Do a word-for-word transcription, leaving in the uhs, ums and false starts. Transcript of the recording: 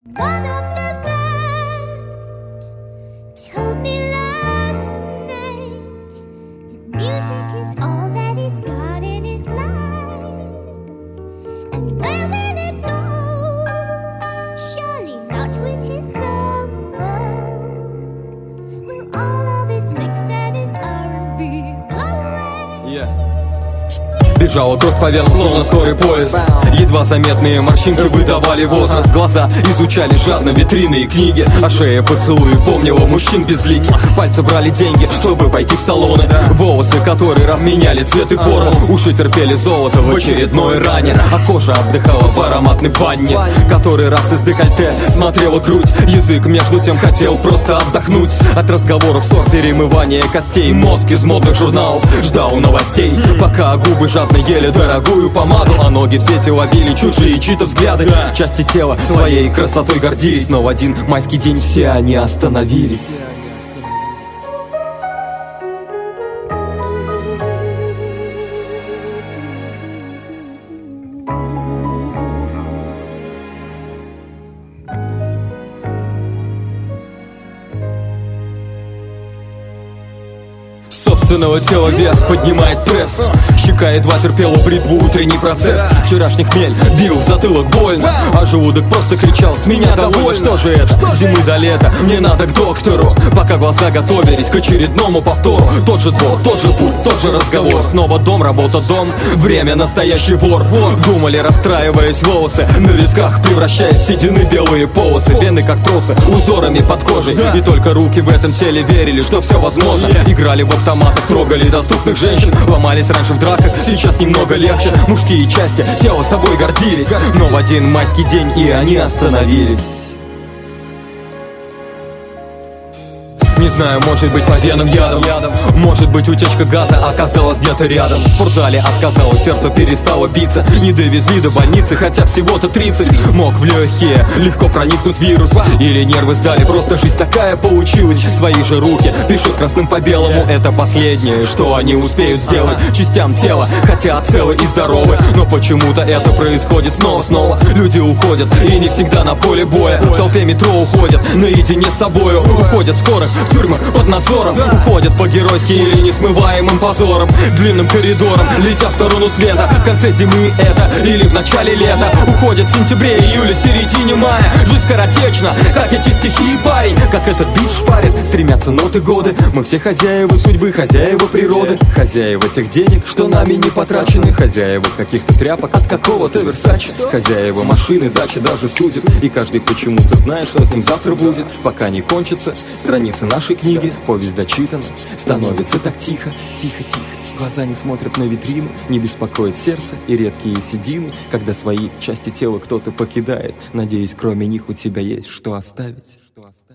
One of the band told me last night that music is all that he's got in his life. And where will it go? Surely not with his sorrow. Will all of his licks and his R and B blow away? Yeah. Бежала кровь по венам, словно скорый поезд. Едва заметные морщинки выдавали возраст. Глаза изучали жадно витрины и книги, а шея поцелуи помнила мужчин безликих. Пальцы брали деньги, чтобы пойти в салоны. Волосы, которые разменяли цвет и форму. Уши терпели золото в очередной ране. А кожа отдыхала в ароматной ванне. Который раз из декольте смотрела грудь. Язык между тем хотел просто отдохнуть от разговоров, ссор, перемывания костей. Мозг из модных журналов ждал новостей, пока губы жадно ели дорогую помаду, а ноги в сети ловили чужие чьи-то взгляды. Части тела своей красотой гордились, но в один майский день все они остановились. Собственного тела вес поднимает пресс. Щека едва терпела бритву, утренний процесс. Вчерашний хмель бил в затылок больно, а желудок просто кричал: с меня довольно. Что же это? Зимы до лета, мне надо к доктору. Пока глаза готовились к очередному повтору. Тот же двор, тот же путь, тот же разговор. Снова дом, работа, дом, время настоящий вор. Думали, расстраиваясь, волосы на висках превращаясь в седины белые полосы. Вены как тросы, узорами под кожей. И только руки в этом теле верили, что все возможно. Играли в автоматах, трогали доступных женщин. Ломались раньше в драках, сейчас немного легче. Мужские части тела собой гордились, но в один майский день и они остановились. Не знаю, может быть по венам ядом, может быть утечка газа оказалась где-то рядом. В спортзале отказалось, сердце перестало биться. Не довезли до больницы, хотя всего-то тридцать. Мог в легкие легко проникнуть вирус. Или нервы сдали, просто жизнь такая получилась. Свои же руки пишут красным по белому. Это последнее, что они успеют сделать частям тела, хотя целы и здоровы. Но почему-то это происходит снова-снова. Люди уходят, и не всегда на поле боя. В толпе метро уходят, наедине с собою. Уходят скоро в тюрьмы под надзором. Уходят по-геройски или несмываемым позором. Длинным коридором, летя в сторону света. В конце зимы это или в начале лета. Уходят в сентябре, июле, середине мая. Жизнь скоротечна, как эти стихи, парень. Как этот бит шпарит, стремятся ноты годы. Мы все хозяева судьбы, хозяева природы. Хозяева тех денег, что нами не потрачены. Хозяева каких-то тряпок от какого-то Версаче. Хозяева машины, дачи, даже судеб. И каждый почему-то знает, что с ним завтра будет. Пока не кончится страницы нашей книги, повесть дочитана. Становится так тихо, тихо-тихо. Глаза не смотрят на витрину, не беспокоит сердце и редкие седины. Когда свои части тела кто-то покидает, надеюсь, кроме них у тебя есть что оставить.